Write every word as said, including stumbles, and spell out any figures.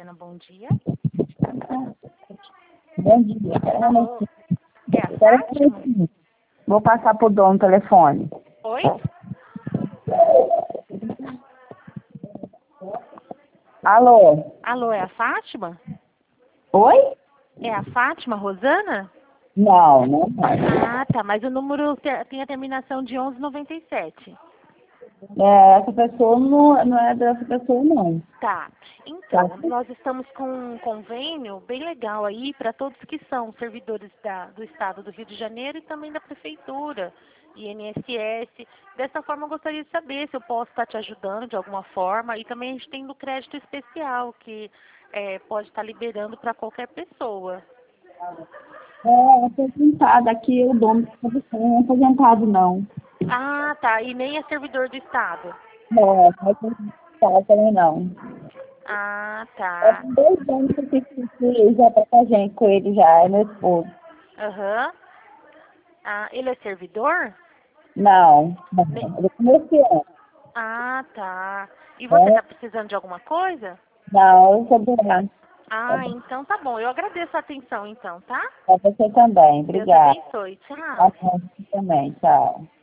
Adriana, bom dia. Bom dia. Alô? É a Espera um Fátima? pouquinho. Vou passar pro dono o telefone. Oi? Alô? Alô, é a Fátima? Oi? É a Fátima Rosana? Não, não é. Ah, tá, mas o número te- tem a terminação de onze noventa e sete. É, essa pessoa não, não é dessa pessoa, não. Tá. Então, nós estamos com um convênio bem legal aí para todos que são servidores da- do Estado do Rio de Janeiro e também da Prefeitura, I N S S. Dessa forma, eu gostaria de saber se eu posso estar te ajudando de alguma forma. E também a gente tem do crédito especial, que eh, pode estar liberando para qualquer pessoa. É, aposentado. Aqui o dono não é aposentado, não. Ah, tá. E nem é servidor do Estado. Não, não é aposentado também, não. Ah, É tá. com dois anos que eu fiz isso já tá com a gente, com ele já, é meu esposo. Aham. Ah, ele é servidor? Não, não, Ne- ele é comerciante. Ah, tá. E você É, está precisando de alguma coisa? não, eu sou doente. Ah, então tá bom. Eu agradeço a atenção, então, tá? Pra você também. Deus Obrigada. abençoe. Tá Tchau. bom, você também. Tchau.